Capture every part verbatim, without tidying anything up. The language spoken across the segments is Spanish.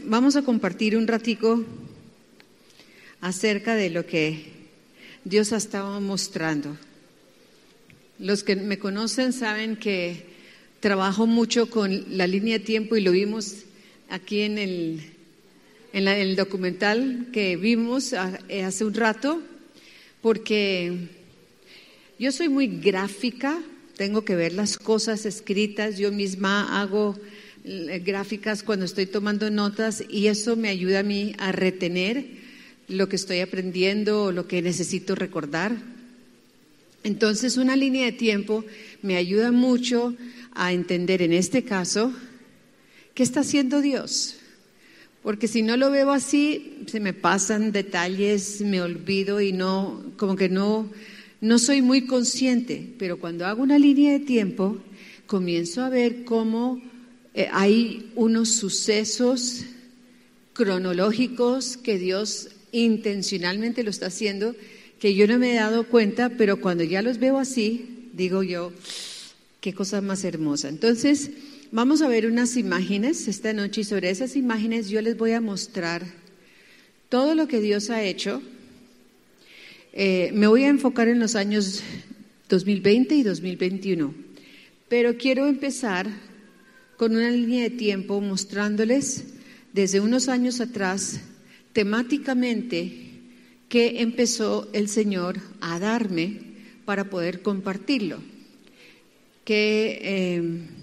vamos a compartir un ratico acerca de lo que Dios ha estado mostrando. Los que me conocen saben que trabajo mucho con la línea de tiempo y lo vimos aquí en el, en la, en el documental que vimos hace un rato, porque yo soy muy gráfica, tengo que ver las cosas escritas, yo misma hago gráficas cuando estoy tomando notas y eso me ayuda a mí a retener lo que estoy aprendiendo o lo que necesito recordar. Entonces, una línea de tiempo me ayuda mucho a entender en este caso qué está haciendo Dios. Porque si no lo veo así, se me pasan detalles, me olvido y no, como que no, no soy muy consciente. Pero cuando hago una línea de tiempo, comienzo a ver cómo eh, hay unos sucesos cronológicos que Dios intencionalmente lo está haciendo, que yo no me he dado cuenta, pero cuando ya los veo así, digo yo, qué cosa más hermosa. Entonces, vamos a ver unas imágenes esta noche y sobre esas imágenes yo les voy a mostrar todo lo que Dios ha hecho. Eh, me voy a enfocar en los años dos mil veinte y dos mil veintiuno, pero quiero empezar con una línea de tiempo mostrándoles desde unos años atrás temáticamente que empezó el Señor a darme para poder compartirlo. Que eh,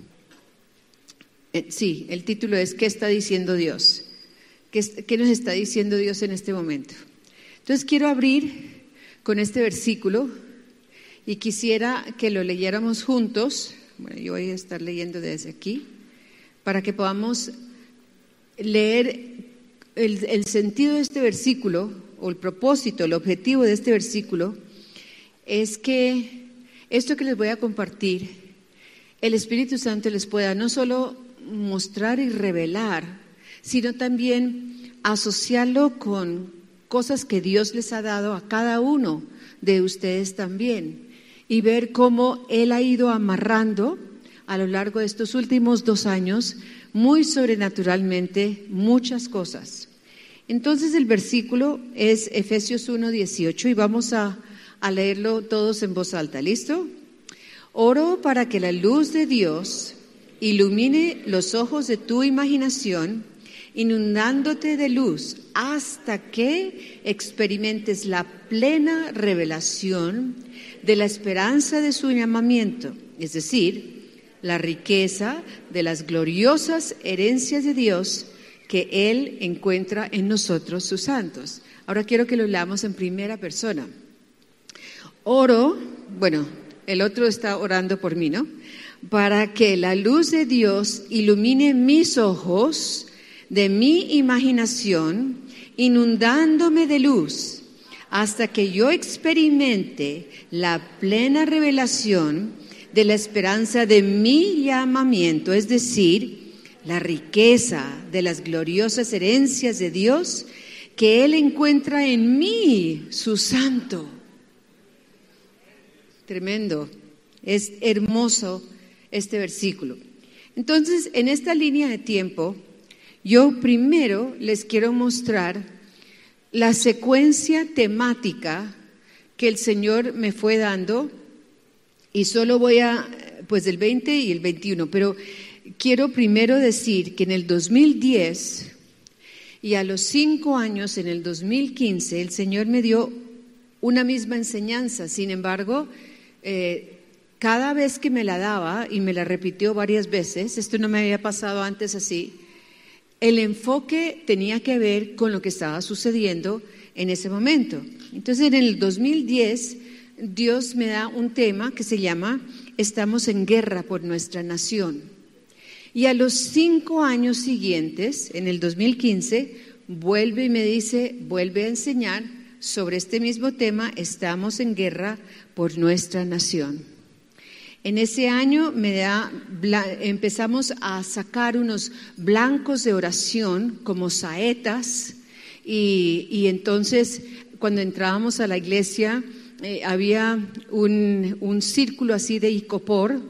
eh, sí, el título es ¿qué está diciendo Dios? ¿Qué, ¿Qué nos está diciendo Dios en este momento? Entonces quiero abrir con este versículo y quisiera que lo leyéramos juntos. Bueno, yo voy a estar leyendo desde aquí para que podamos leer el, el sentido de este versículo, o el propósito, el objetivo de este versículo, es que esto que les voy a compartir, el Espíritu Santo les pueda no solo mostrar y revelar, sino también asociarlo con cosas que Dios les ha dado a cada uno de ustedes también, y ver cómo Él ha ido amarrando a lo largo de estos últimos dos años, muy sobrenaturalmente, muchas cosas. Entonces el versículo es Efesios uno dieciocho y vamos a, a leerlo todos en voz alta. ¿Listo? Oro para que la luz de Dios ilumine los ojos de tu imaginación, inundándote de luz hasta que experimentes la plena revelación de la esperanza de su llamamiento, es decir, la riqueza de las gloriosas herencias de Dios que Él encuentra en nosotros, sus santos. Ahora quiero que lo leamos en primera persona. Oro, bueno, el otro está orando por mí, ¿no? Para que la luz de Dios ilumine mis ojos de mi imaginación, inundándome de luz, hasta que yo experimente la plena revelación de la esperanza de mi llamamiento, es decir, la riqueza de las gloriosas herencias de Dios que Él encuentra en mí, su santo. Tremendo, es hermoso este versículo. Entonces, en esta línea de tiempo, yo primero les quiero mostrar la secuencia temática que el Señor me fue dando, y solo voy a, pues del veinte y el veintiuno, pero quiero primero decir que en el dos mil diez y a los cinco años, en el dos mil quince, el Señor me dio una misma enseñanza. Sin embargo, eh, cada vez que me la daba, y me la repitió varias veces, esto no me había pasado antes así, el enfoque tenía que ver con lo que estaba sucediendo en ese momento. Entonces, en el dos mil diez, Dios me da un tema que se llama Estamos en guerra por nuestra nación. Y a los cinco años siguientes, en el dos mil quince, vuelve y me dice, vuelve a enseñar sobre este mismo tema, estamos en guerra por nuestra nación. En ese año me da, empezamos a sacar unos blancos de oración como saetas, y, y entonces cuando entrábamos a la iglesia eh, había un, un círculo así de icopor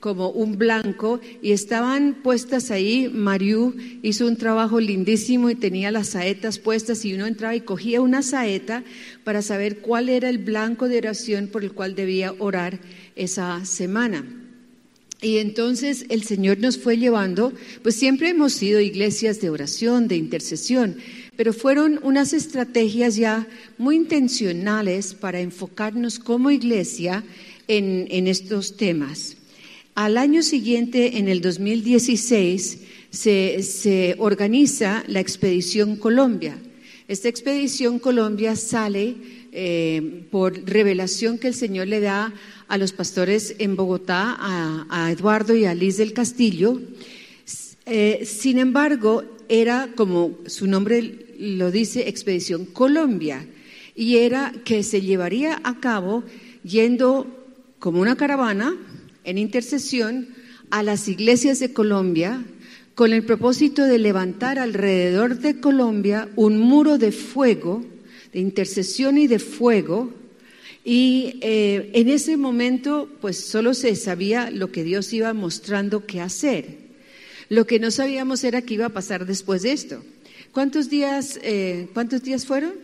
como un blanco y estaban puestas ahí. Mariú hizo un trabajo lindísimo y tenía las saetas puestas y uno entraba y cogía una saeta para saber cuál era el blanco de oración por el cual debía orar esa semana. Y entonces el Señor nos fue llevando, pues siempre hemos sido iglesias de oración, de intercesión, pero fueron unas estrategias ya muy intencionales para enfocarnos como iglesia en, en estos temas. Al año siguiente, en el dos mil dieciséis, se, se organiza la Expedición Colombia. Esta Expedición Colombia sale eh, por revelación que el Señor le da a los pastores en Bogotá, a, a Eduardo y a Liz del Castillo. Eh, sin embargo, era, como su nombre lo dice, Expedición Colombia, y era que se llevaría a cabo yendo como una caravana en intercesión a las iglesias de Colombia con el propósito de levantar alrededor de Colombia un muro de fuego, de intercesión y de fuego. Y eh, en ese momento pues solo se sabía lo que Dios iba mostrando qué hacer. Lo que no sabíamos era qué iba a pasar después de esto. ¿Cuántos días, eh, ¿cuántos días fueron?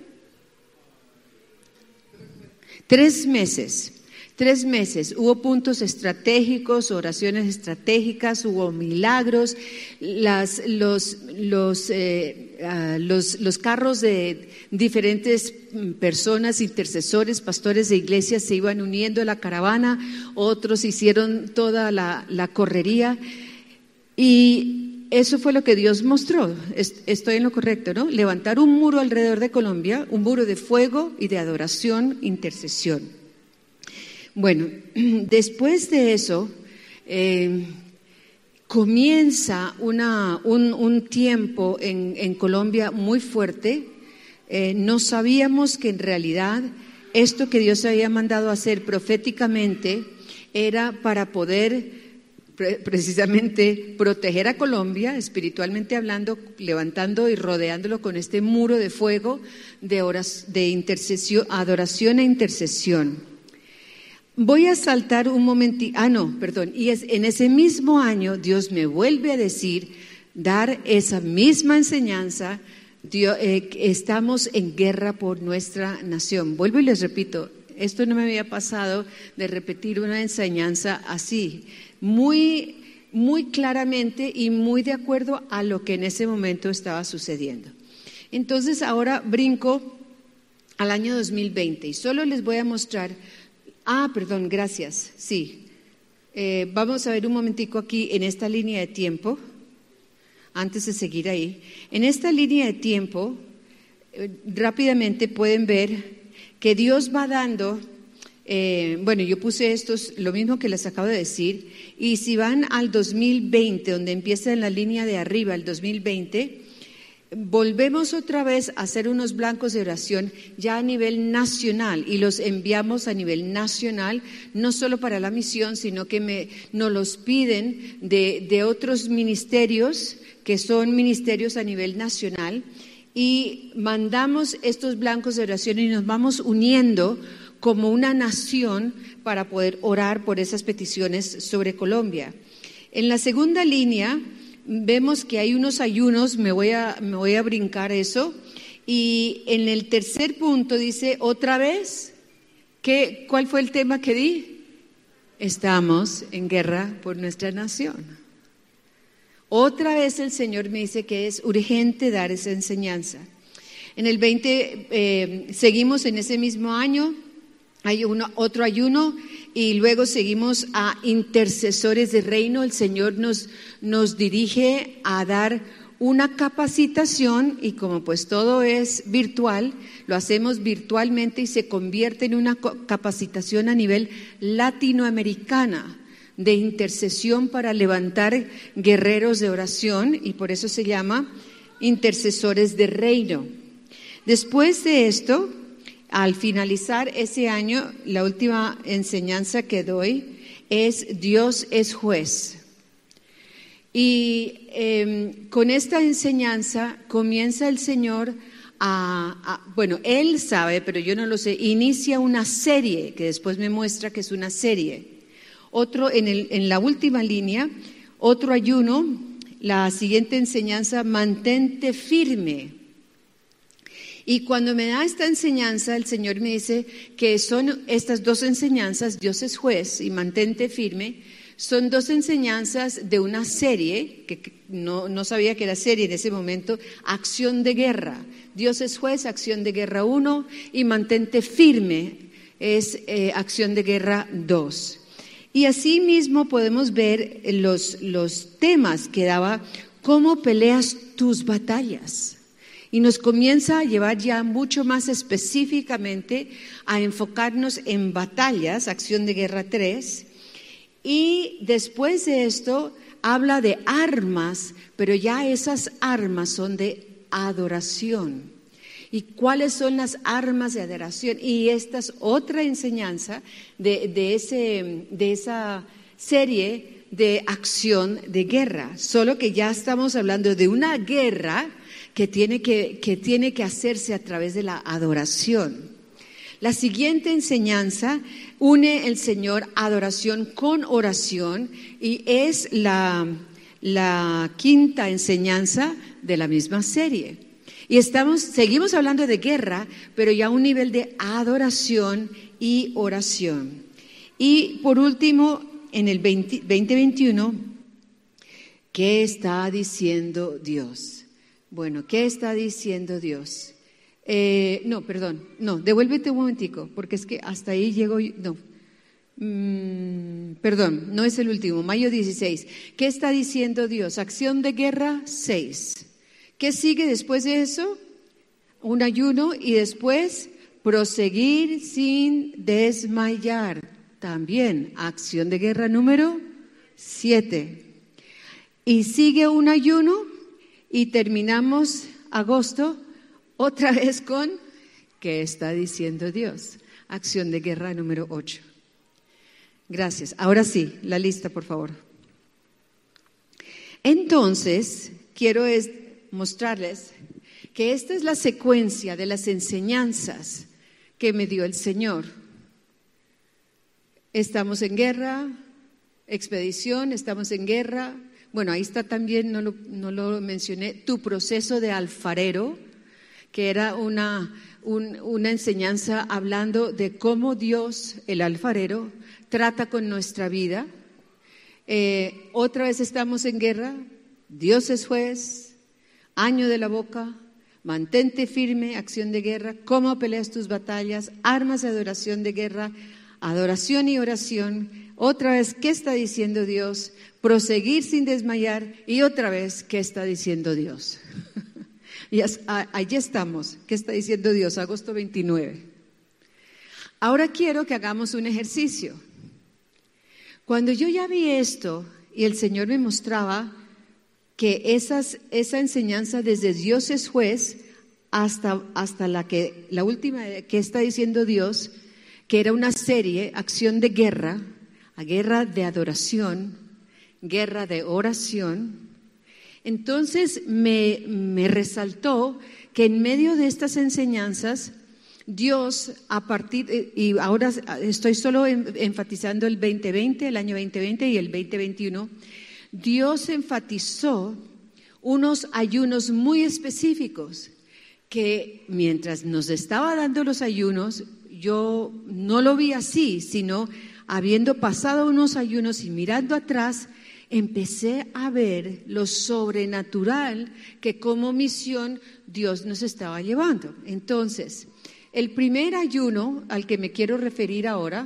Tres meses. Tres meses, hubo puntos estratégicos, oraciones estratégicas, hubo milagros, las, los, los, eh, uh, los, los carros de diferentes personas, intercesores, pastores de iglesias se iban uniendo a la caravana, otros hicieron toda la, la correría y eso fue lo que Dios mostró. Estoy en lo correcto, ¿no? Levantar un muro alrededor de Colombia, un muro de fuego y de adoración, intercesión. Bueno, después de eso, eh, comienza una, un, un tiempo en, en Colombia muy fuerte. Eh, no sabíamos que en realidad esto que Dios había mandado hacer proféticamente era para poder pre- precisamente proteger a Colombia, espiritualmente hablando, levantando y rodeándolo con este muro de fuego de, horas, de intercesión, adoración e intercesión. Voy a saltar un momentito, ah no, perdón, y es, en ese mismo año Dios me vuelve a decir, dar esa misma enseñanza, Dios, eh, estamos en guerra por nuestra nación. Vuelvo y les repito, esto no me había pasado de repetir una enseñanza así, muy, muy claramente y muy de acuerdo a lo que en ese momento estaba sucediendo. Entonces ahora brinco al año dos mil veinte y solo les voy a mostrar. Ah, perdón, gracias, sí. Eh, vamos a ver un momentico aquí en esta línea de tiempo, antes de seguir ahí. En esta línea de tiempo, eh, rápidamente pueden ver que Dios va dando, eh, bueno, yo puse estos, lo mismo que les acabo de decir, y si van al dos mil veinte, donde empieza en la línea de arriba, el dos mil veinte, volvemos otra vez a hacer unos blancos de oración ya a nivel nacional y los enviamos a nivel nacional, no solo para la misión, sino que me, nos los piden de, de otros ministerios que son ministerios a nivel nacional y mandamos estos blancos de oración y nos vamos uniendo como una nación para poder orar por esas peticiones sobre Colombia. En la segunda línea vemos que hay unos ayunos, me voy a, me voy a brincar eso, y en el tercer punto dice, otra vez, ¿qué, ¿cuál fue el tema que di? Estamos en guerra por nuestra nación. Otra vez el Señor me dice que es urgente dar esa enseñanza. En el veinte, eh, seguimos en ese mismo año, hay uno, otro ayuno y luego seguimos a intercesores de reino. El Señor nos, nos dirige a dar una capacitación y como pues todo es virtual, lo hacemos virtualmente y se convierte en una capacitación a nivel latinoamericana de intercesión para levantar guerreros de oración y por eso se llama intercesores de reino. Después de esto, al finalizar ese año, la última enseñanza que doy es Dios es juez. Y eh, con esta enseñanza comienza el Señor a, a, bueno, Él sabe, pero yo no lo sé, inicia una serie que después me muestra que es una serie. Otro, en, el, en la última línea, otro ayuno, la siguiente enseñanza, mantente firme. Y cuando me da esta enseñanza, el Señor me dice que son estas dos enseñanzas, Dios es juez y mantente firme, son dos enseñanzas de una serie, que no, no sabía que era serie en ese momento, Acción de Guerra. Dios es juez, Acción de Guerra uno, y mantente firme es eh, Acción de Guerra dos. Y así mismo podemos ver los, los temas que daba, cómo peleas tus batallas. Y nos comienza a llevar ya mucho más específicamente a enfocarnos en batallas, Acción de Guerra tres. Y después de esto habla de armas, pero ya esas armas son de adoración. ¿Y cuáles son las armas de adoración? Y esta es otra enseñanza de, de, ese, de esa serie de acción de guerra, solo que ya estamos hablando de una guerra que tiene que, que tiene que hacerse a través de la adoración. La siguiente enseñanza une el Señor adoración con oración y es la, la quinta enseñanza de la misma serie. Y estamos, seguimos hablando de guerra, pero ya a un nivel de adoración y oración. Y por último, en el veinte veintiuno, ¿qué está diciendo Dios? Bueno, ¿qué está diciendo Dios? Eh, no, perdón, no, devuélvete un momentico, porque es que hasta ahí llego, no, mm, perdón, no es el último, mayo dieciséis. ¿Qué está diciendo Dios? Acción de Guerra seis. ¿Qué sigue después de eso? Un ayuno y después proseguir sin desmayar. También Acción de Guerra número siete. Y sigue un ayuno y terminamos agosto otra vez con ¿qué está diciendo Dios? Acción de Guerra número ocho. Gracias. Ahora sí, la lista, por favor. Entonces, quiero es mostrarles que esta es la secuencia de las enseñanzas que me dio el Señor. Estamos en guerra, expedición, estamos en guerra. Bueno, ahí está también, no lo, no lo mencioné, tu proceso de alfarero, que era una, un, una enseñanza hablando de cómo Dios, el alfarero, trata con nuestra vida. Eh, otra vez estamos en guerra, Dios es juez, año de la boca, mantente firme, acción de guerra, cómo peleas tus batallas, armas de adoración de guerra, adoración y oración. Otra vez, ¿qué está diciendo Dios? Proseguir sin desmayar. Y otra vez, ¿qué está diciendo Dios? Y allí estamos. ¿Qué está diciendo Dios? agosto veintinueve. Ahora quiero que hagamos un ejercicio. Cuando yo ya vi esto y el Señor me mostraba que esas, esa enseñanza desde Dios es juez hasta, hasta la, que, la última que está diciendo Dios, que era una serie, acción de guerra, a guerra de adoración, guerra de oración. Entonces me, me resaltó que en medio de estas enseñanzas, Dios a partir, y ahora estoy solo enfatizando el veinte veinte, el año veinte veinte y el veinte veintiuno, Dios enfatizó unos ayunos muy específicos que mientras nos estaba dando los ayunos, yo no lo vi así, sino habiendo pasado unos ayunos y mirando atrás, empecé a ver lo sobrenatural que como misión Dios nos estaba llevando. Entonces, el primer ayuno al que me quiero referir ahora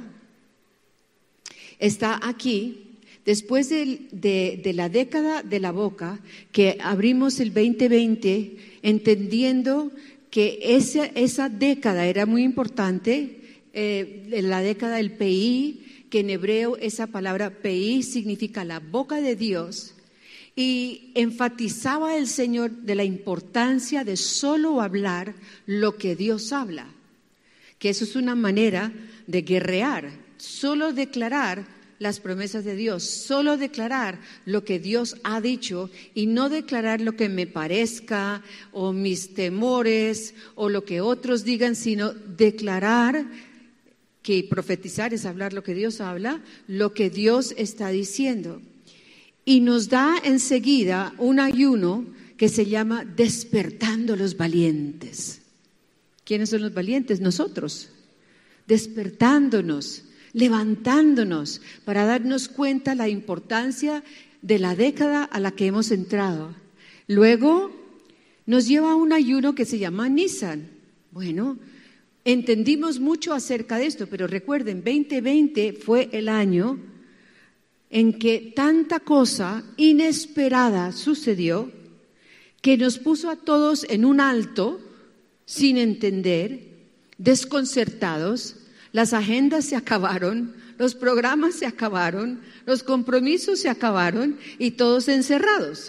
está aquí, después de, de, de la década de la boca, que abrimos el veinte veinte, entendiendo que esa, esa década era muy importante, eh, la década del P I, que en hebreo esa palabra P I significa la boca de Dios, y enfatizaba el Señor de la importancia de solo hablar lo que Dios habla, que eso es una manera de guerrear, solo declarar las promesas de Dios, solo declarar lo que Dios ha dicho y no declarar lo que me parezca o mis temores o lo que otros digan, sino declarar que profetizar es hablar lo que Dios habla, lo que Dios está diciendo. Y nos da enseguida un ayuno que se llama Despertando los Valientes. ¿Quiénes son los valientes? Nosotros. Despertándonos, levantándonos para darnos cuenta la importancia de la década a la que hemos entrado. Luego nos lleva a un ayuno que se llama Nisan. Bueno, entendimos mucho acerca de esto, pero recuerden, veinte veinte fue el año en que tanta cosa inesperada sucedió que nos puso a todos en un alto, sin entender, desconcertados. Las agendas se acabaron, los programas se acabaron, los compromisos se acabaron y todos encerrados.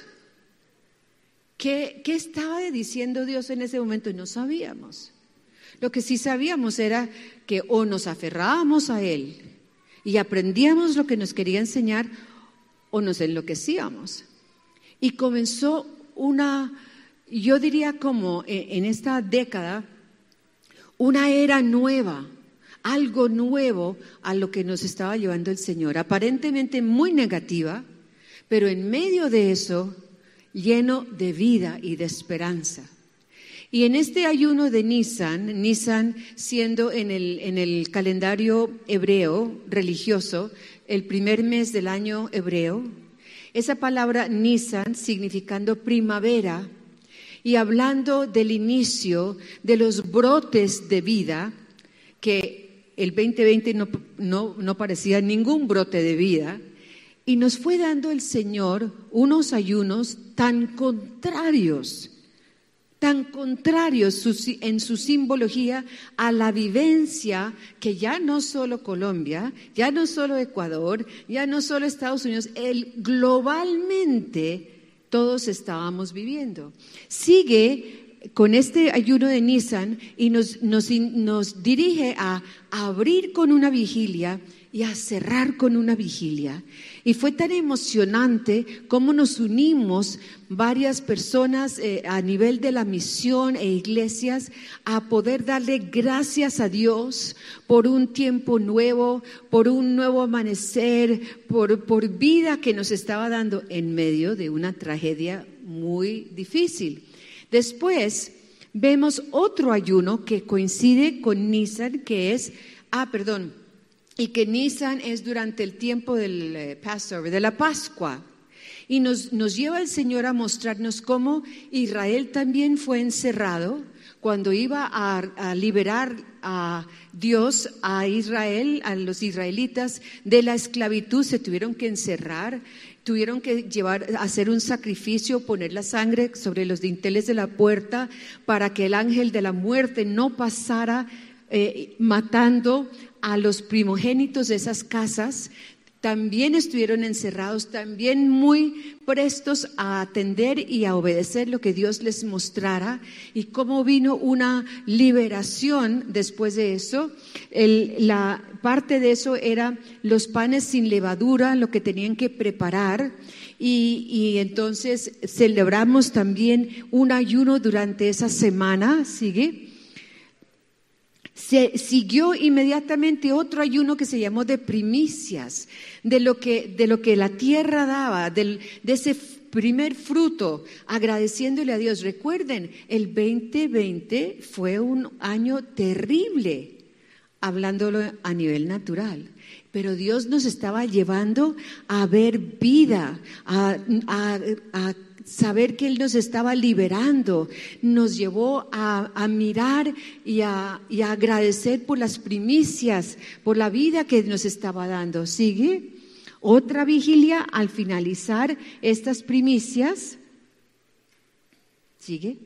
¿Qué, qué estaba diciendo Dios en ese momento? No sabíamos. Lo que sí sabíamos era que o nos aferrábamos a Él y aprendíamos lo que nos quería enseñar, o nos enloquecíamos. Y comenzó una, yo diría como en esta década, una era nueva, algo nuevo a lo que nos estaba llevando el Señor, aparentemente muy negativa, pero en medio de eso, lleno de vida y de esperanza. Y en este ayuno de Nisan, Nisan siendo en el, en el calendario hebreo religioso, el primer mes del año hebreo, esa palabra Nisan significando primavera y hablando del inicio de los brotes de vida, que el veinte veinte no, no, no parecía ningún brote de vida, y nos fue dando el Señor unos ayunos tan contrarios, tan contrarios en su simbología a la vivencia que ya no solo Colombia, ya no solo Ecuador, ya no solo Estados Unidos, el, globalmente todos estábamos viviendo. Sigue con este ayuno de Nisan y nos, nos, nos dirige a, a abrir con una vigilia y a cerrar con una vigilia. Y fue tan emocionante cómo nos unimos varias personas eh, a nivel de la misión e iglesias a poder darle gracias a Dios por un tiempo nuevo, por un nuevo amanecer, por, por vida que nos estaba dando en medio de una tragedia muy difícil. Después vemos otro ayuno que coincide con Nisan, que es, ah, perdón, y que Nisan es durante el tiempo del eh, Passover, de la Pascua. Y nos, nos lleva el Señor a mostrarnos cómo Israel también fue encerrado cuando iba a, a liberar a Dios, a Israel, a los israelitas de la esclavitud. Se tuvieron que encerrar, tuvieron que llevar, hacer un sacrificio, poner la sangre sobre los dinteles de la puerta para que el ángel de la muerte no pasara eh, matando a los primogénitos de esas casas. También estuvieron encerrados, también muy prestos a atender y a obedecer lo que Dios les mostrara, y cómo vino una liberación después de eso. El, la parte de eso era los panes sin levadura, lo que tenían que preparar, y, y entonces celebramos también un ayuno durante esa semana. ¿Sigue? Se siguió inmediatamente otro ayuno que se llamó de primicias, de lo que, de lo que la tierra daba, del, de ese primer fruto, agradeciéndole a Dios. Recuerden, el veinte veinte fue un año terrible, hablándolo a nivel natural, pero Dios nos estaba llevando a ver vida, a, a, a saber que Él nos estaba liberando, nos llevó a, a mirar y a, y a agradecer por las primicias, por la vida que nos estaba dando. ¿Sigue? Otra vigilia al finalizar estas primicias. ¿Sigue?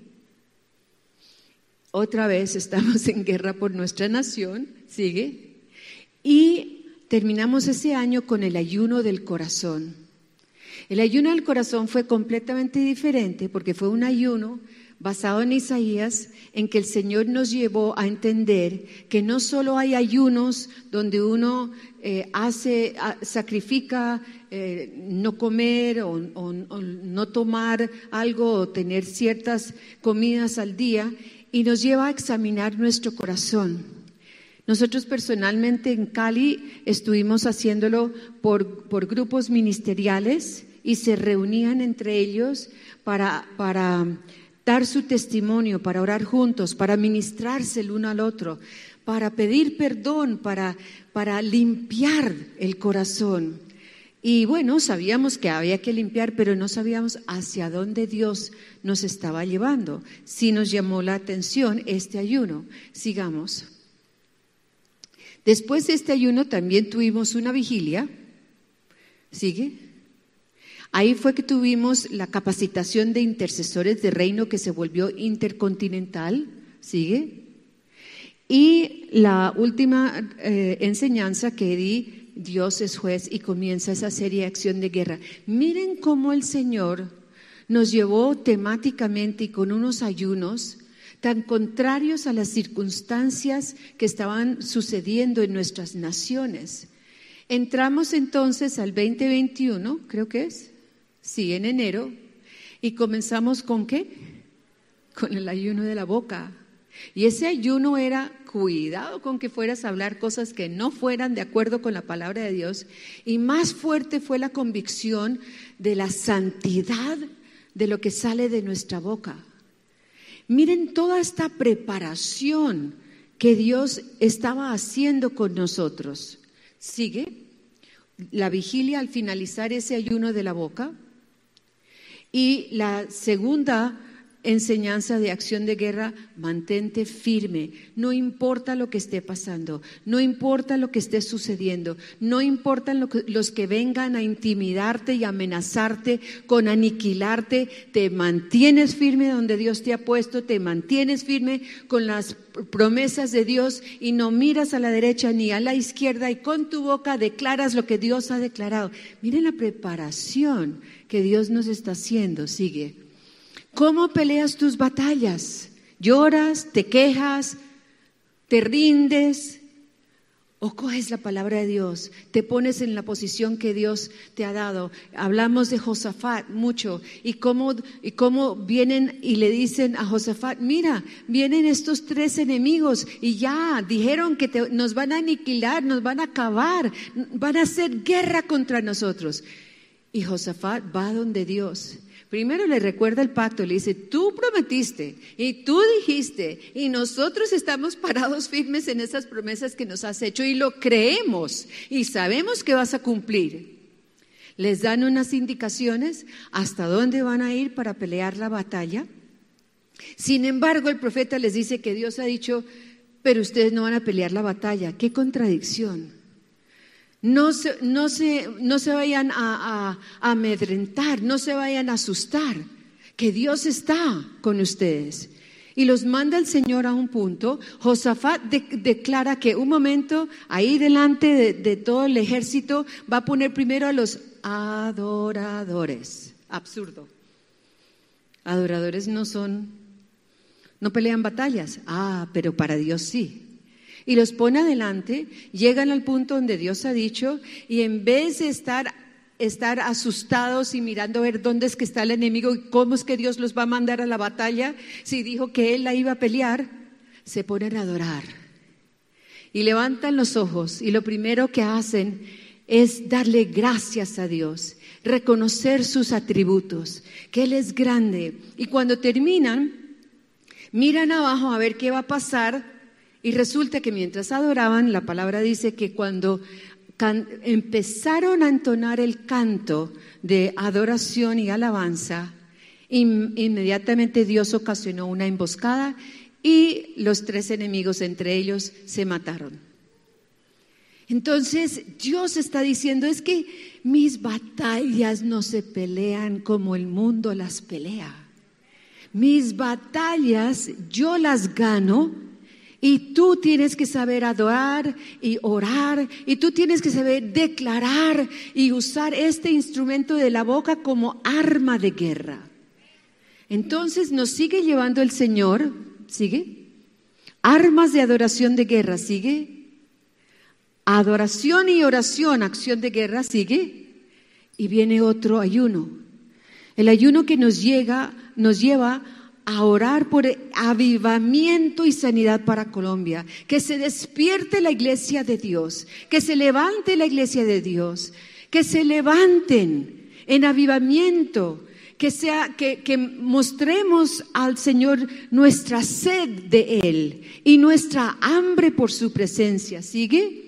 Otra vez estamos en guerra por nuestra nación. ¿Sigue? Y terminamos ese año con el ayuno del corazón. El ayuno del corazón fue completamente diferente porque fue un ayuno basado en Isaías, en que el Señor nos llevó a entender que no solo hay ayunos donde uno eh, hace, a, sacrifica eh, no comer o, o, o no tomar algo o tener ciertas comidas al día, y nos lleva a examinar nuestro corazón. Nosotros personalmente en Cali estuvimos haciéndolo por, por grupos ministeriales y se reunían entre ellos para, para dar su testimonio, para orar juntos, para ministrarse el uno al otro, para pedir perdón, para, para limpiar el corazón. Y bueno, sabíamos que había que limpiar, pero no sabíamos hacia dónde Dios nos estaba llevando. Sí nos llamó la atención este ayuno. Sigamos. Después de este ayuno también tuvimos una vigilia. ¿Sigue? Ahí fue que tuvimos la capacitación de intercesores de reino que se volvió intercontinental. ¿Sigue? Y la última eh, enseñanza que di, Dios es juez, y comienza esa serie de acción de guerra. Miren cómo el Señor nos llevó temáticamente y con unos ayunos tan contrarios a las circunstancias que estaban sucediendo en nuestras naciones. Entramos entonces al veinte veintiuno, creo que es, sí, en enero, y comenzamos ¿con qué? Con el ayuno de la boca. Y ese ayuno era, cuidado con que fueras a hablar cosas que no fueran de acuerdo con la palabra de Dios, y más fuerte fue la convicción de la santidad de lo que sale de nuestra boca. Miren toda esta preparación que Dios estaba haciendo con nosotros. Sigue la vigilia al finalizar ese ayuno de la boca, y la segunda enseñanza de acción de guerra: mantente firme, no importa lo que esté pasando, no importa lo que esté sucediendo, no importan lo que, los que vengan a intimidarte y amenazarte con aniquilarte, te mantienes firme donde Dios te ha puesto, te mantienes firme con las promesas de Dios y no miras a la derecha ni a la izquierda, y con tu boca declaras lo que Dios ha declarado. Miren la preparación que Dios nos está haciendo. Sigue. ¿Cómo peleas tus batallas? ¿Lloras, te quejas, te rindes? ¿O coges la palabra de Dios, te pones en la posición que Dios te ha dado? Hablamos de Josafat mucho, y cómo, y cómo vienen y le dicen a Josafat: mira, vienen estos tres enemigos y ya dijeron que te, nos van a aniquilar, nos van a acabar, van a hacer guerra contra nosotros. Y Josafat va donde Dios. Primero le recuerda el pacto, le dice: tú prometiste y tú dijiste, y nosotros estamos parados firmes en esas promesas que nos has hecho y lo creemos y sabemos que vas a cumplir. Les dan unas indicaciones hasta dónde van a ir para pelear la batalla. Sin embargo, el profeta les dice que Dios ha dicho: pero ustedes no van a pelear la batalla. ¡Qué contradicción! No se, no se, no se vayan a, a, a amedrentar, no se vayan a asustar, que Dios está con ustedes. Y los manda el Señor a un punto. Josafat de, declara que un momento, ahí delante de, de todo el ejército, va a poner primero a los adoradores. Absurdo. Adoradores no son, no pelean batallas. Ah, pero para Dios sí. Y los pone adelante, llegan al punto donde Dios ha dicho, y en vez de estar, estar asustados y mirando a ver dónde es que está el enemigo y cómo es que Dios los va a mandar a la batalla, si dijo que Él la iba a pelear, se ponen a adorar. Y levantan los ojos, y lo primero que hacen es darle gracias a Dios, reconocer sus atributos, que Él es grande. Y cuando terminan, miran abajo a ver qué va a pasar. Y resulta que mientras adoraban, la palabra dice que cuando can- empezaron a entonar el canto de adoración y alabanza, in- inmediatamente Dios ocasionó una emboscada y los tres enemigos entre ellos se mataron. Entonces Dios está diciendo: es que mis batallas no se pelean como el mundo las pelea. Mis batallas yo las gano. Y tú tienes que saber adorar y orar, y tú tienes que saber declarar y usar este instrumento de la boca como arma de guerra. Entonces nos sigue llevando el Señor, ¿sigue? Armas de adoración de guerra, ¿sigue? Adoración y oración, acción de guerra, ¿sigue? Y viene otro ayuno. El ayuno que nos llega, nos lleva a orar por avivamiento y sanidad para Colombia. Que se despierte la iglesia de Dios, que se levante la iglesia de Dios, que se levanten en avivamiento, que sea, que, que mostremos al Señor nuestra sed de Él y nuestra hambre por su presencia. ¿Sigue?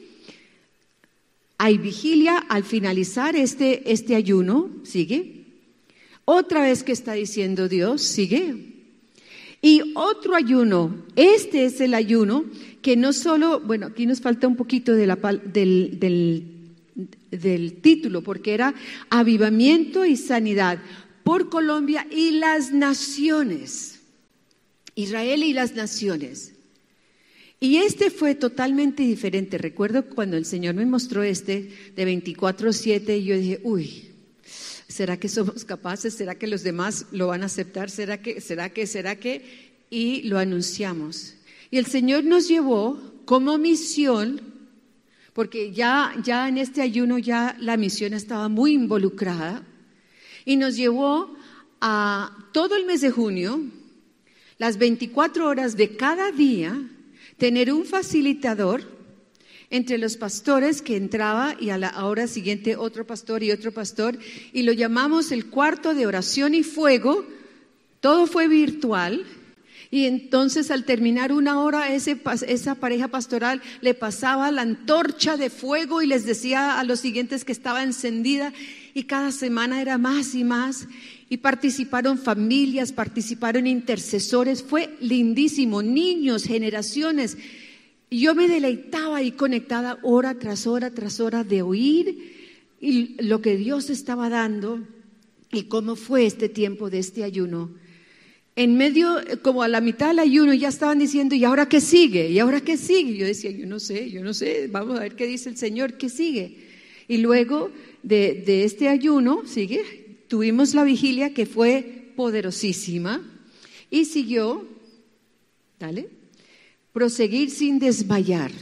Hay vigilia al finalizar este, este ayuno. ¿Sigue? Otra vez que está diciendo Dios. ¿Sigue? Y otro ayuno. Este es el ayuno que no solo, bueno, aquí nos falta un poquito de la, del, del, del título, porque era avivamiento y sanidad por Colombia y las naciones, Israel y las naciones. Y este fue totalmente diferente. Recuerdo cuando el Señor me mostró este de veinticuatro siete, y yo dije, uy, ¿será que somos capaces? ¿Será que los demás lo van a aceptar? ¿Será que, será que, será que? Y lo anunciamos. Y el Señor nos llevó como misión, porque ya, ya en este ayuno ya la misión estaba muy involucrada, y nos llevó a todo el mes de junio, las veinticuatro horas de cada día, tener un facilitador entre los pastores que entraba, y a la hora siguiente otro pastor y otro pastor, y lo llamamos el cuarto de oración y fuego. Todo fue virtual. Y entonces al terminar una hora ese, esa pareja pastoral le pasaba la antorcha de fuego y les decía a los siguientes que estaba encendida, y cada semana era más y más, y participaron familias, participaron intercesores. Fue lindísimo, niños, generaciones, y yo me deleitaba ahí conectada hora tras hora tras hora de oír y lo que Dios estaba dando y cómo fue este tiempo de este ayuno. En medio, como a la mitad del ayuno, ya estaban diciendo, ¿y ahora qué sigue? ¿Y ahora qué sigue? Yo decía, yo no sé, yo no sé, vamos a ver qué dice el Señor, ¿qué sigue? Y luego de, de este ayuno, sigue, tuvimos la vigilia que fue poderosísima, y siguió, dale, proseguir sin desmayar.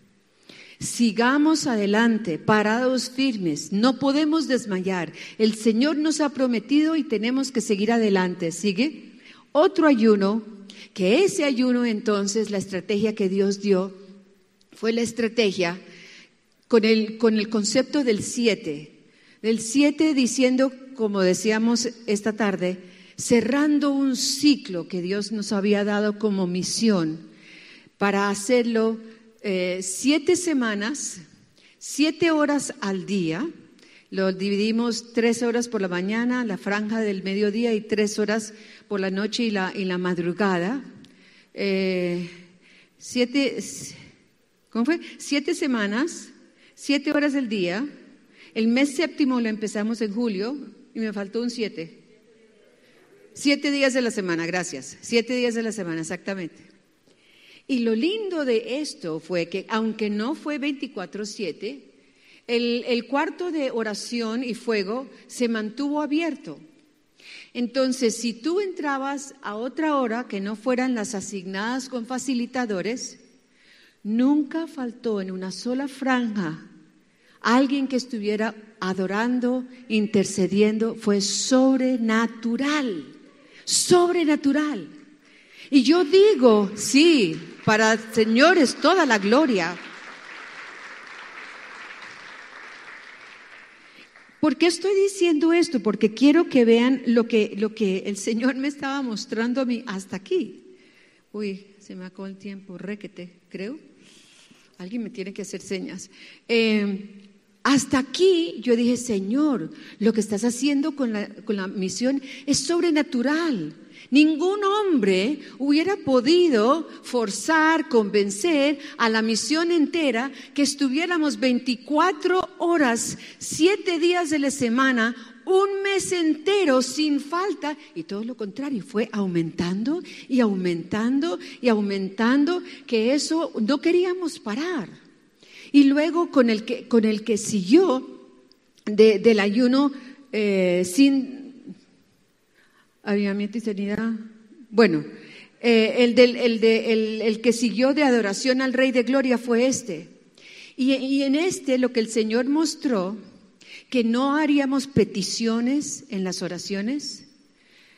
Sigamos adelante, parados firmes, no podemos desmayar. El Señor nos ha prometido y tenemos que seguir adelante. Sigue. Otro ayuno, que ese ayuno entonces, la estrategia que Dios dio, fue la estrategia con el, con el concepto del siete. Del siete diciendo, como decíamos esta tarde, cerrando un ciclo que Dios nos había dado como misión para hacerlo eh, siete semanas, siete horas al día. Lo dividimos tres horas por la mañana, la franja del mediodía, y tres horas por la noche y la, y la madrugada. Eh, siete, ¿cómo fue? Siete semanas, siete horas del día. El mes séptimo lo empezamos en julio y me faltó un siete. Siete días de la semana, gracias. Siete días de la semana, exactamente. Y lo lindo de esto fue que, aunque no fue veinticuatro siete, el, el cuarto de oración y fuego se mantuvo abierto. Entonces, si tú entrabas a otra hora que no fueran las asignadas con facilitadores, nunca faltó en una sola franja alguien que estuviera adorando, intercediendo. Fue sobrenatural, sobrenatural. Y yo digo, sí, para el Señor es toda la gloria. ¿Por qué estoy diciendo esto? Porque quiero que vean lo que, lo que el Señor me estaba mostrando a mí hasta aquí. Uy, se me acabó el tiempo, réquete, creo. Alguien me tiene que hacer señas. Eh, hasta aquí yo dije, Señor, lo que estás haciendo con la, con la misión es sobrenatural. Ningún hombre hubiera podido forzar, convencer a la misión entera que estuviéramos veinticuatro horas, siete días de la semana, un mes entero sin falta, y todo lo contrario, fue aumentando y aumentando y aumentando, que eso no queríamos parar. Y luego con el que, con el que siguió de, del ayuno eh, sin avivamiento y sanidad. Bueno, eh, el, del, el, de, el, el que siguió de adoración al Rey de Gloria fue este. Y, y en este lo que el Señor mostró, que no haríamos peticiones en las oraciones,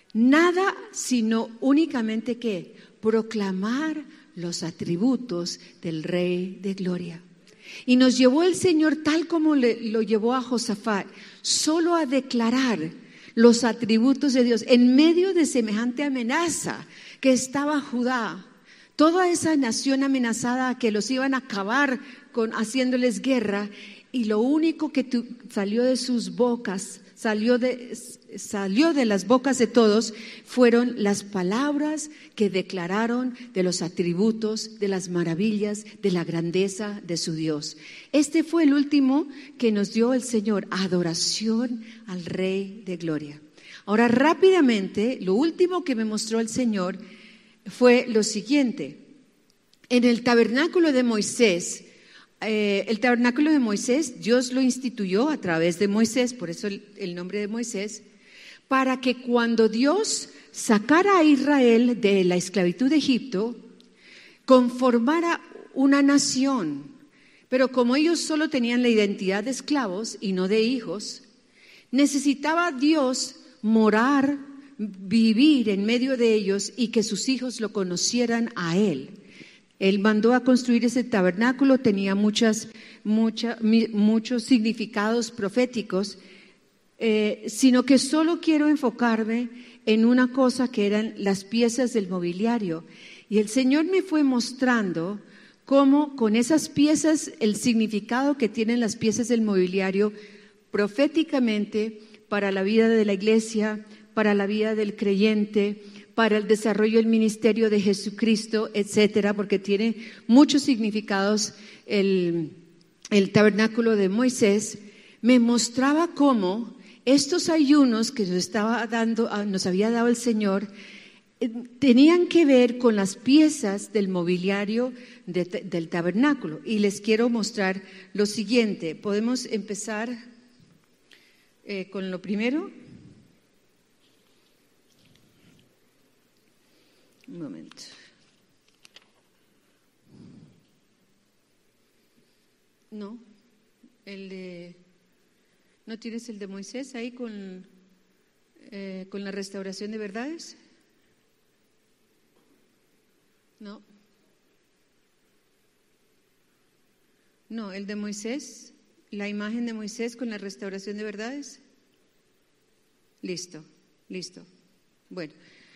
Nada sino únicamente ¿qué? Proclamar los atributos del Rey de Gloria. Y nos llevó el Señor tal como le, lo llevó a Josafat, solo a declarar los atributos de Dios en medio de semejante amenaza que estaba Judá. Toda esa nación amenazada que los iban a acabar con, haciéndoles guerra, y lo único que tu, salió de sus bocas, salió de, salió de las bocas de todos, fueron las palabras que declararon de los atributos, de las maravillas, de la grandeza de su Dios. Este fue el último que nos dio el Señor, adoración al Rey de Gloria. Ahora rápidamente, lo último que me mostró el Señor fue lo siguiente. En el tabernáculo de Moisés, eh, el tabernáculo de Moisés, Dios lo instituyó a través de Moisés, por eso el, el nombre de Moisés, para que cuando Dios sacara a Israel de la esclavitud de Egipto, conformara una nación. Pero como ellos solo tenían la identidad de esclavos y no de hijos, necesitaba Dios morar, vivir en medio de ellos y que sus hijos lo conocieran a Él. Él mandó a construir ese tabernáculo, tenía muchas, mucha, muchos significados proféticos, eh, sino que solo quiero enfocarme en una cosa que eran las piezas del mobiliario. Y el Señor me fue mostrando cómo con esas piezas, el significado que tienen las piezas del mobiliario proféticamente para la vida de la iglesia, para la vida del creyente, para el desarrollo del ministerio de Jesucristo, etcétera, porque tiene muchos significados el, el tabernáculo de Moisés. Me mostraba cómo estos ayunos que nos estaba dando, nos había dado el Señor, tenían que ver con las piezas del mobiliario de, del tabernáculo. Y les quiero mostrar lo siguiente. Podemos empezar eh, con lo primero. Un momento. No, el de, ¿no tienes el de Moisés ahí con, eh, con la restauración de verdades? No. No, el de Moisés, la imagen de Moisés con la restauración de verdades. Listo, listo. Bueno.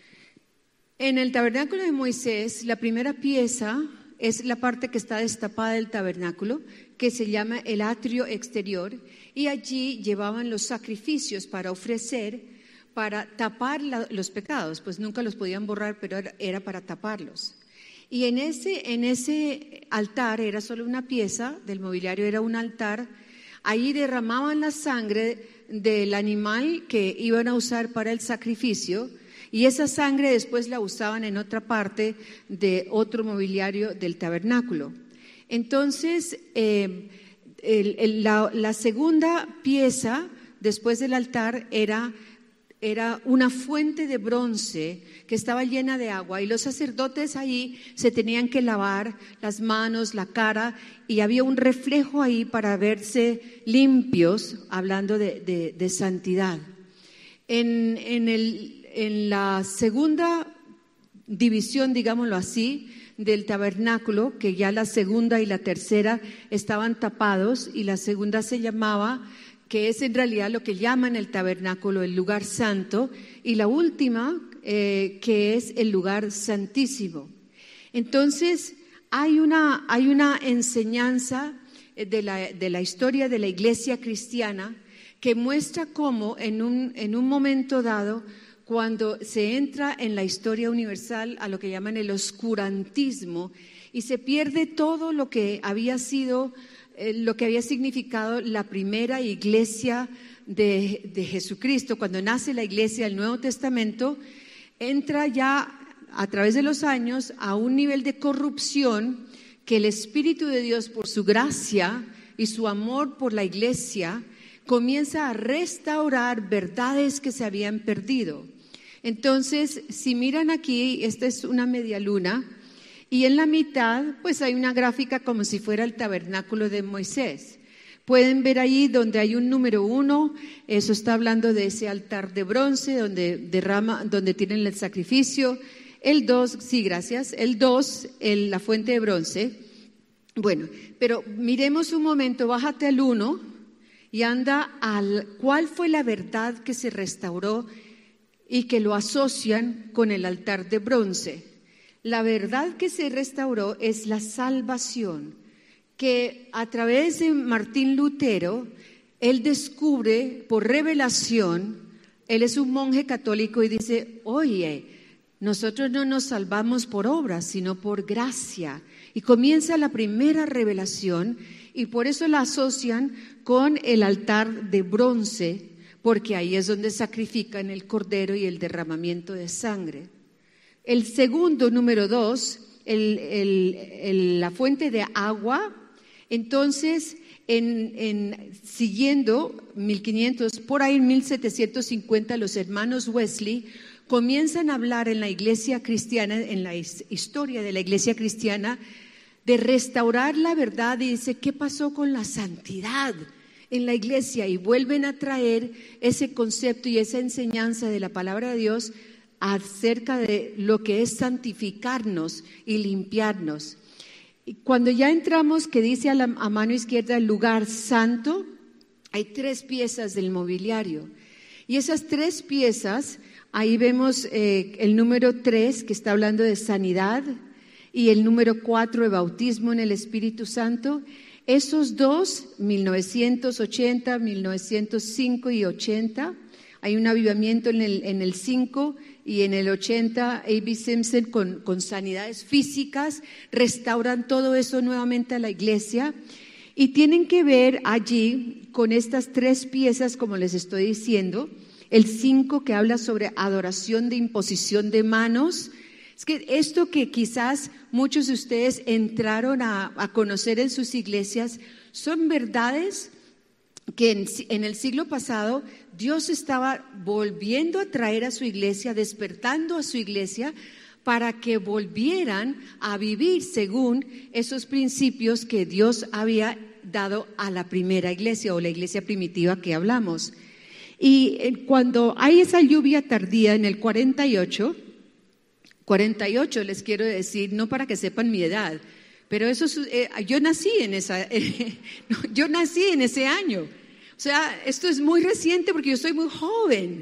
En el tabernáculo de Moisés, la primera pieza es la parte que está destapada del tabernáculo, que se llama el atrio exterior, y allí llevaban los sacrificios para ofrecer, para tapar la, los pecados, pues nunca los podían borrar, pero era, era para taparlos. Y en ese, en ese altar, era solo una pieza del mobiliario, era un altar, ahí derramaban la sangre del animal que iban a usar para el sacrificio, y esa sangre después la usaban en otra parte de otro mobiliario del tabernáculo. Entonces, eh, el, el, la, la segunda pieza después del altar era, era una fuente de bronce que estaba llena de agua, y los sacerdotes ahí se tenían que lavar las manos, la cara, y había un reflejo ahí para verse limpios, hablando de, de, de santidad. En, en el En la segunda división, digámoslo así, del tabernáculo, que ya la segunda y la tercera estaban tapados, y la segunda se llamaba, que es en realidad lo que llaman el tabernáculo, el lugar santo, y la última, eh, que es el lugar santísimo. Entonces, hay una, hay una enseñanza de la, de la historia de la iglesia cristiana que muestra cómo en un, en un momento dado, cuando se entra en la historia universal a lo que llaman el oscurantismo y se pierde todo lo que había sido, eh, lo que había significado la primera iglesia de, de Jesucristo. Cuando nace la iglesia del Nuevo Testamento, entra ya a través de los años a un nivel de corrupción que el Espíritu de Dios, por su gracia y su amor por la iglesia, comienza a restaurar verdades que se habían perdido. Entonces, si miran aquí, esta es una media luna, y en la mitad pues hay una gráfica como si fuera el tabernáculo de Moisés. Pueden ver ahí donde hay un número uno, eso está hablando de ese altar de bronce donde derrama, donde tienen el sacrificio. El dos, sí, gracias. El dos, el, la fuente de bronce. Bueno, pero miremos un momento, bájate al uno y anda al cuál fue la verdad que se restauró y que lo asocian con el altar de bronce. La verdad que se restauró es la salvación, que a través de Martín Lutero, él descubre por revelación, él es un monje católico y dice, oye, nosotros no nos salvamos por obras, sino por gracia. Y comienza la primera revelación y por eso la asocian con el altar de bronce, porque ahí es donde sacrifican el cordero y el derramamiento de sangre. El segundo, número dos, el, el, el, la fuente de agua. Entonces, en, en, siguiendo mil quinientos, por ahí en mil setecientos cincuenta, los hermanos Wesley comienzan a hablar en la iglesia cristiana, en la historia de la iglesia cristiana, de restaurar la verdad y dice, ¿qué pasó con la santidad en la iglesia? Y vuelven a traer ese concepto y esa enseñanza de la palabra de Dios acerca de lo que es santificarnos y limpiarnos. Y cuando ya entramos, que dice a, la, a mano izquierda el lugar santo, hay tres piezas del mobiliario. Y esas tres piezas, ahí vemos eh, el número tres que está hablando de sanidad y el número cuatro de bautismo en el Espíritu Santo. Esos dos, mil novecientos ochenta, mil novecientos cinco y ochenta, hay un avivamiento en el, en el cinco y en el ochenta, A B Simpson con, con sanidades físicas, restauran todo eso nuevamente a la iglesia y tienen que ver allí con estas tres piezas, como les estoy diciendo, el cinco que habla sobre adoración de imposición de manos. Es que esto que quizás muchos de ustedes entraron a, a conocer en sus iglesias son verdades que en, en el siglo pasado Dios estaba volviendo a traer a su iglesia, despertando a su iglesia para que volvieran a vivir según esos principios que Dios había dado a la primera iglesia o la iglesia primitiva que hablamos. Y cuando hay esa lluvia tardía en el cuarenta y ocho, cuarenta y ocho les quiero decir, no para que sepan mi edad, pero eso eh, yo nací en esa, eh, no, yo nací en ese año. O sea, esto es muy reciente porque yo soy muy joven.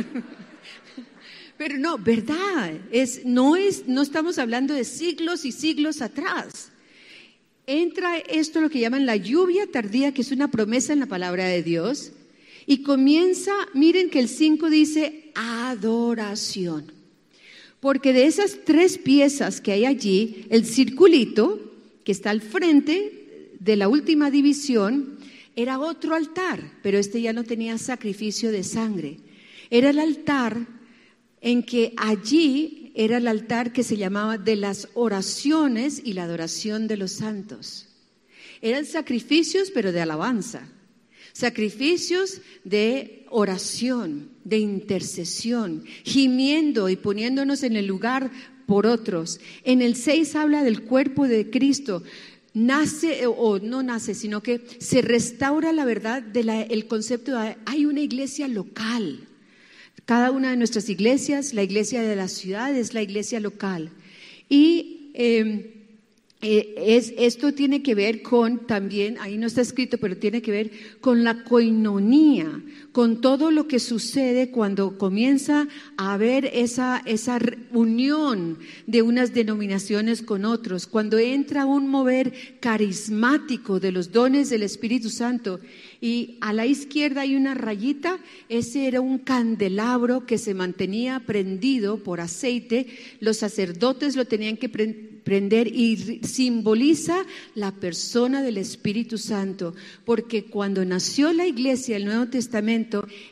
Pero no, verdad, es, no, es, no estamos hablando de siglos y siglos atrás. Entra esto lo que llaman la lluvia tardía, que es una promesa en la palabra de Dios, y comienza, miren que el cinco dice adoración. Porque de esas tres piezas que hay allí, el circulito que está al frente de la última división era otro altar, pero este ya no tenía sacrificio de sangre. Era el altar en que allí era el altar que se llamaba de las oraciones y la adoración de los santos. Eran sacrificios, pero de alabanza. Sacrificios de oración, de intercesión, gimiendo y poniéndonos en el lugar por otros. En el seis habla del cuerpo de Cristo. Nace, o no nace, sino que se restaura la verdad del concepto de hay una iglesia local. Cada una de nuestras iglesias, la iglesia de la ciudad es la iglesia local. Y eh, Eh, es, esto tiene que ver con también, ahí no está escrito, pero tiene que ver con la coinonía, con todo lo que sucede cuando comienza a haber esa, esa unión de unas denominaciones con otros, cuando entra un mover carismático de los dones del Espíritu Santo. Y a la izquierda hay una rayita, ese era un candelabro que se mantenía prendido por aceite, los sacerdotes lo tenían que prender prender y simboliza la persona del Espíritu Santo, porque cuando nació la iglesia, el Nuevo Testamento,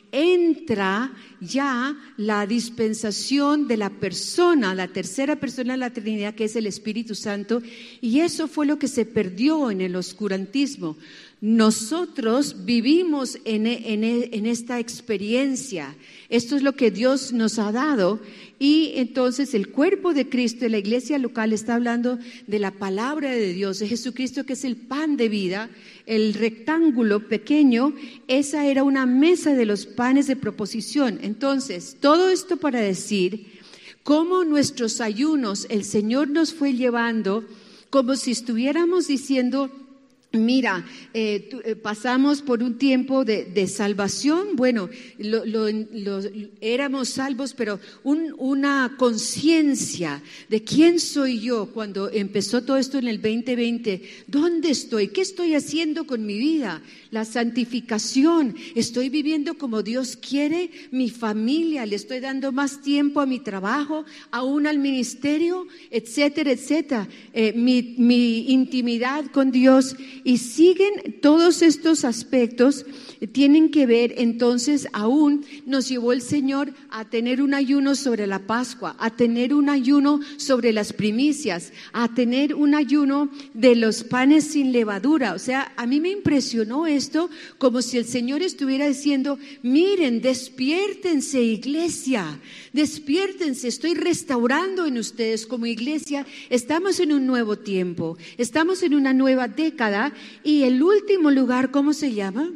entra ya la dispensación de la persona, la tercera persona de la Trinidad, que es el Espíritu Santo, y eso fue lo que se perdió en el oscurantismo. Nosotros vivimos en, en, en esta experiencia. Esto es lo que Dios nos ha dado, y entonces el cuerpo de Cristo y la iglesia local está hablando de la palabra de Dios, de Jesucristo, que es el pan de vida. El rectángulo pequeño, esa era una mesa de los panes de proposición. Entonces, todo esto para decir cómo nuestros ayunos el Señor nos fue llevando, como si estuviéramos diciendo: mira, eh, tu, eh, pasamos por un tiempo de, de salvación. Bueno, lo, lo, lo, éramos salvos, pero un, una conciencia de quién soy yo cuando empezó todo esto en el veinte veinte. ¿Dónde estoy? ¿Qué estoy haciendo con mi vida? La santificación. ¿Estoy viviendo como Dios quiere? Mi familia, ¿le estoy dando más tiempo a mi trabajo, aún al ministerio, etcétera, etcétera? Eh, mi, mi intimidad con Dios. Y siguen todos estos aspectos, tienen que ver. Entonces, aún nos llevó el Señor a tener un ayuno sobre la Pascua, a tener un ayuno sobre las primicias, a tener un ayuno de los panes sin levadura. O sea, a mí me impresionó esto, como si el Señor estuviera diciendo: miren, despiértense, iglesia, despiértense, estoy restaurando en ustedes como iglesia. Estamos en un nuevo tiempo, estamos en una nueva década. Y el último lugar, ¿cómo se llama?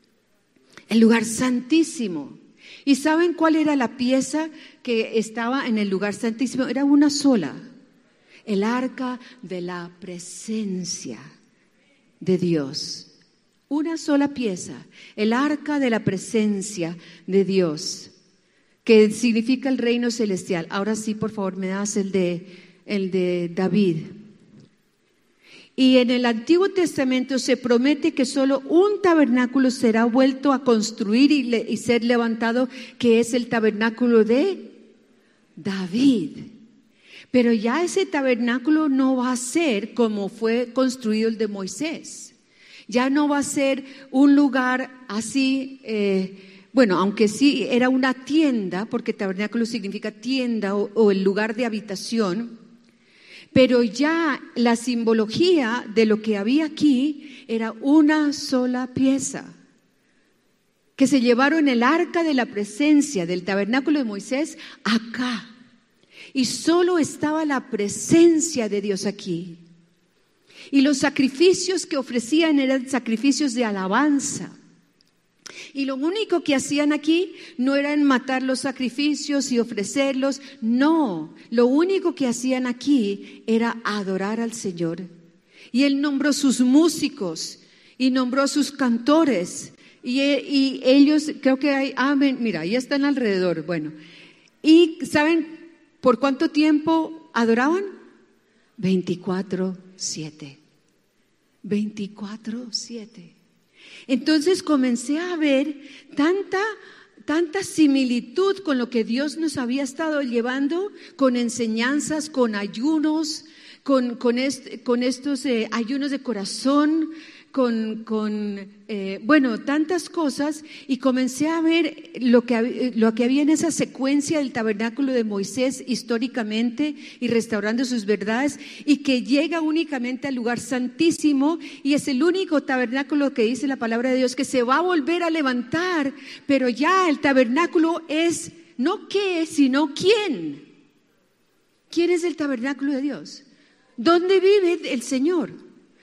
El lugar santísimo. ¿Y saben cuál era la pieza que estaba en el lugar santísimo? Era una sola: el arca de la presencia de Dios. Una sola pieza, el arca de la presencia de Dios, que significa el reino celestial. Ahora sí, por favor, me das el de, el de David. Y en el Antiguo Testamento se promete que solo un tabernáculo será vuelto a construir y, le, y ser levantado, que es el tabernáculo de David. Pero ya ese tabernáculo no va a ser como fue construido el de Moisés. Ya no va a ser un lugar así, eh, bueno, aunque sí era una tienda, porque tabernáculo significa tienda o, o el lugar de habitación. Pero ya la simbología de lo que había aquí era una sola pieza, que se llevaron el arca de la presencia del tabernáculo de Moisés acá, y solo estaba la presencia de Dios aquí. Y los sacrificios que ofrecían eran sacrificios de alabanza. Y lo único que hacían aquí no era matar los sacrificios y ofrecerlos, no, lo único que hacían aquí era adorar al Señor. Y Él nombró sus músicos y nombró sus cantores, y, y ellos, creo que hay, ah, mira, ya están alrededor, bueno. ¿Y saben por cuánto tiempo adoraban? veinticuatro siete. veinticuatro siete. Entonces comencé a ver tanta, tanta similitud con lo que Dios nos había estado llevando, con enseñanzas, con ayunos, con, con, est, con estos eh, ayunos de corazón, con, con eh, bueno, tantas cosas, y comencé a ver lo que, lo que había en esa secuencia del tabernáculo de Moisés históricamente y restaurando sus verdades, y que llega únicamente al lugar santísimo, y es el único tabernáculo que dice la palabra de Dios que se va a volver a levantar, pero ya el tabernáculo es no qué, sino quién. ¿Quién es el tabernáculo de Dios? ¿Dónde vive el Señor?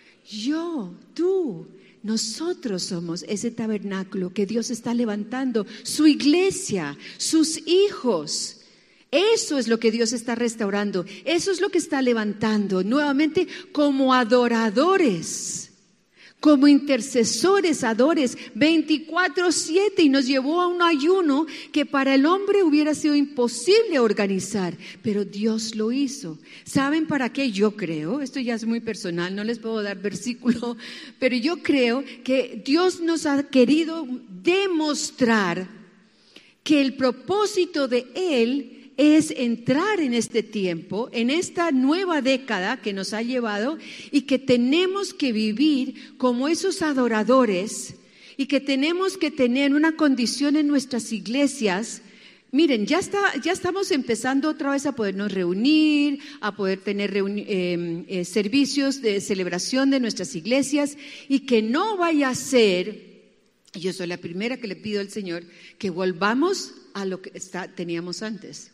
Yo, tú, nosotros somos ese tabernáculo que Dios está levantando, su iglesia, sus hijos. Eso es lo que Dios está restaurando, eso es lo que está levantando nuevamente como adoradores, como intercesores, adores, veinticuatro siete, y nos llevó a un ayuno que para el hombre hubiera sido imposible organizar, pero Dios lo hizo. ¿Saben para qué? Yo creo, esto ya es muy personal, no les puedo dar versículo, pero yo creo que Dios nos ha querido demostrar que el propósito de Él es entrar en este tiempo, en esta nueva década que nos ha llevado, y que tenemos que vivir como esos adoradores y que tenemos que tener una condición en nuestras iglesias. Miren, ya, está, ya estamos empezando otra vez a podernos reunir, a poder tener reuni- eh, eh, servicios de celebración de nuestras iglesias, y que no vaya a ser, yo soy la primera que le pido al Señor, que volvamos a lo que está, teníamos antes.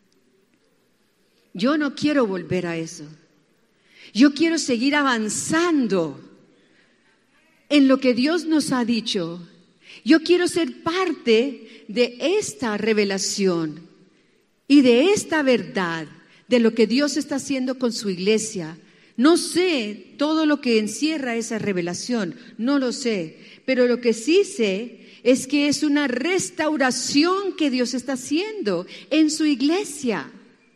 Yo no quiero volver a eso. Yo quiero seguir avanzando en lo que Dios nos ha dicho. Yo quiero ser parte de esta revelación y de esta verdad, de lo que Dios está haciendo con su iglesia. No sé todo lo que encierra esa revelación, no lo sé, pero lo que sí sé es que es una restauración que Dios está haciendo en su iglesia.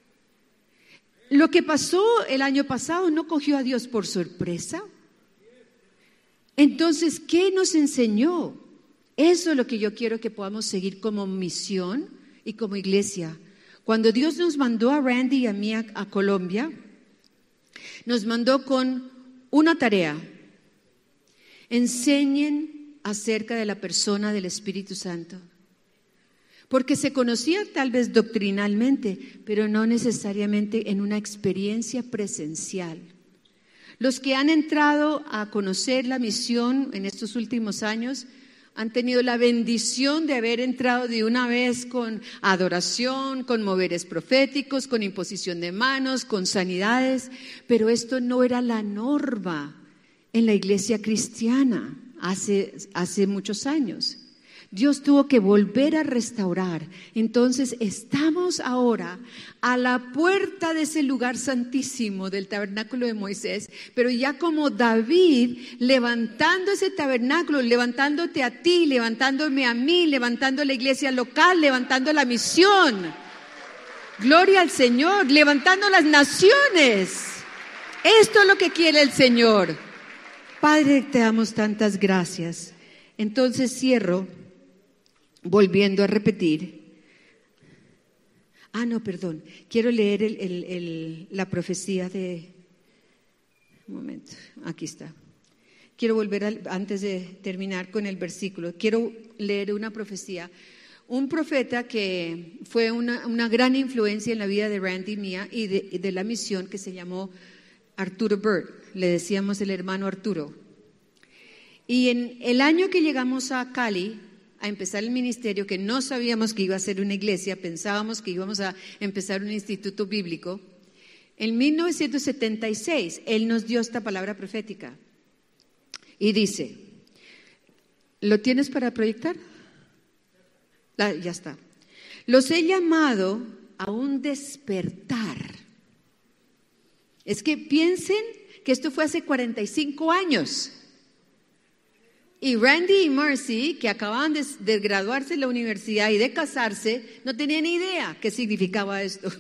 Lo que pasó el año pasado no cogió a Dios por sorpresa. Entonces, ¿qué nos enseñó? Eso es lo que yo quiero que podamos seguir como misión y como iglesia. Cuando Dios nos mandó a Randy y a mí a, a Colombia, nos mandó con una tarea: enseñen acerca de la persona del Espíritu Santo. Porque se conocía tal vez doctrinalmente, pero no necesariamente en una experiencia presencial. Los que han entrado a conocer la misión en estos últimos años han tenido la bendición de haber entrado de una vez con adoración, con moveres proféticos, con imposición de manos, con sanidades, pero esto no era la norma en la iglesia cristiana hace, hace muchos años. Dios tuvo que volver a restaurar. Entonces estamos ahora a la puerta de ese lugar santísimo del tabernáculo de Moisés, pero ya como David, levantando ese tabernáculo, levantándote a ti, levantándome a mí, levantando la iglesia local, levantando la misión. Gloria al Señor, levantando las naciones. Esto es lo que quiere el Señor. Padre, te damos tantas gracias. Entonces cierro volviendo a repetir. Ah, no, perdón. Quiero leer el, el, el, la profecía de... Un momento, aquí está. Quiero volver, al, antes de terminar con el versículo, quiero leer una profecía. Un profeta que fue una, una gran influencia en la vida de Randy mía y de, de la misión, que se llamó Arturo Burt. Le decíamos el hermano Arturo. Y en el año que llegamos a Cali a empezar el ministerio, que no sabíamos que iba a ser una iglesia, pensábamos que íbamos a empezar un instituto bíblico, en mil novecientos setenta y seis él nos dio esta palabra profética y dice, ¿lo tienes para proyectar? Ah, ya está. Los he llamado a un despertar. Es que piensen que esto fue hace cuarenta y cinco años. Y Randy y Marcy, que acababan de, de graduarse de la universidad y de casarse, no tenían ni idea qué significaba esto.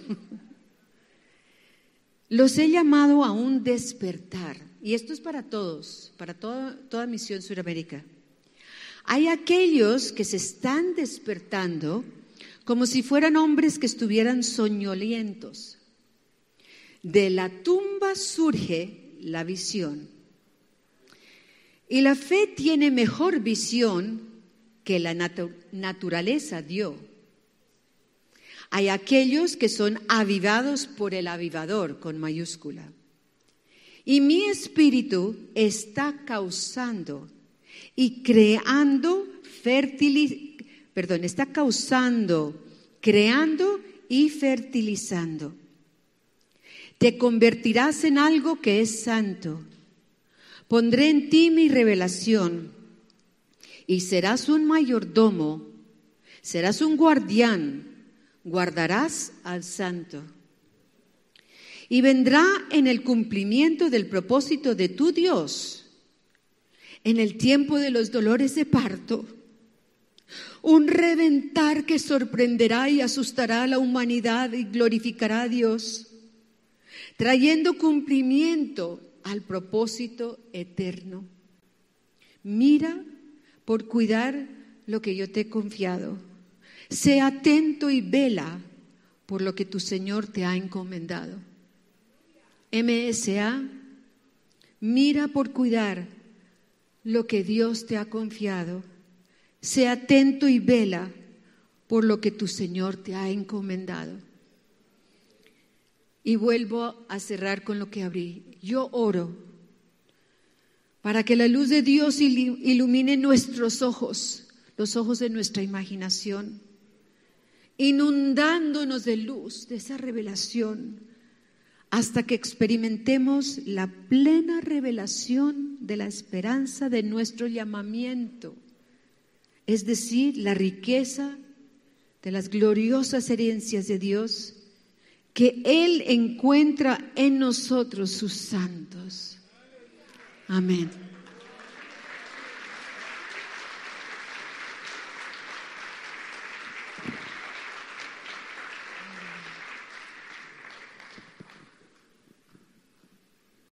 Los he llamado a un despertar. Y esto es para todos, para todo, toda Misión Suramérica. Hay aquellos que se están despertando como si fueran hombres que estuvieran soñolientos. De la tumba surge la visión. Y la fe tiene mejor visión que la natu- naturaleza dio. Hay aquellos que son avivados por el avivador, con mayúscula. Y mi espíritu está causando y creando fertiliz- perdón, está causando, creando y fertilizando. Te convertirás en algo que es santo. Pondré en ti mi revelación y serás un mayordomo, serás un guardián, guardarás al santo. Y vendrá en el cumplimiento del propósito de tu Dios, en el tiempo de los dolores de parto, un reventar que sorprenderá y asustará a la humanidad y glorificará a Dios, trayendo cumplimiento al propósito eterno. Mira por cuidar lo que yo te he confiado. Sé atento y vela por lo que tu Señor te ha encomendado. M S A, mira por cuidar lo que Dios te ha confiado Sé atento y vela por lo que tu Señor te ha encomendado. Y vuelvo a cerrar con lo que abrí. Yo oro para que la luz de Dios ilumine nuestros ojos, los ojos de nuestra imaginación, inundándonos de luz, de esa revelación, hasta que experimentemos la plena revelación de la esperanza de nuestro llamamiento, es decir, la riqueza de las gloriosas herencias de Dios que Él encuentra en nosotros, sus santos. Amén.